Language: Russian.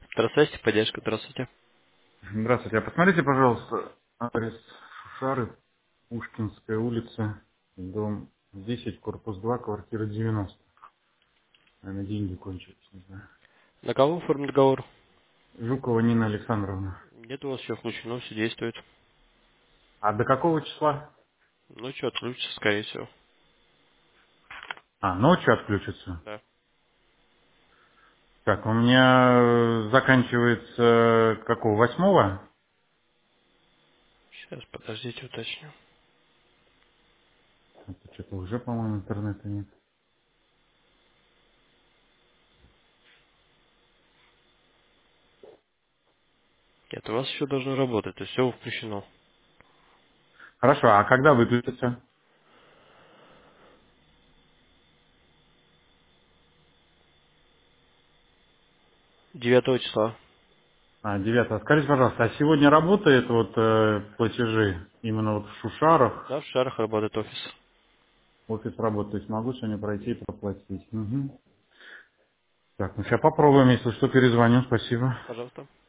Здравствуйте, поддержка, здравствуйте. Здравствуйте. А посмотрите, пожалуйста, адрес Шушары, Пушкинская улица, дом 10, корпус 2, квартира 90. Наверное, деньги кончились, не знаю. На кого оформить договор? Жукова Нина Александровна. Нет, у вас все включено, все действует. А до какого числа? Ну что, отключится, скорее всего. А, ночью отключится. Да. Так, у меня заканчивается какого, 8-го? Сейчас, подождите, уточню. Это что-то уже, по-моему, интернета нет. Нет, у вас еще должно работать, то есть все включено. Хорошо, а когда выключится? 9 числа. А, 9. Скажите, пожалуйста, а сегодня работает вот платежи именно вот в Шушарах? Да, в Шарах работает офис. Офис работы, то есть могу сегодня пройти и проплатить. Мгм. Так, ну сейчас попробуем, если что, перезвоню, спасибо. Пожалуйста.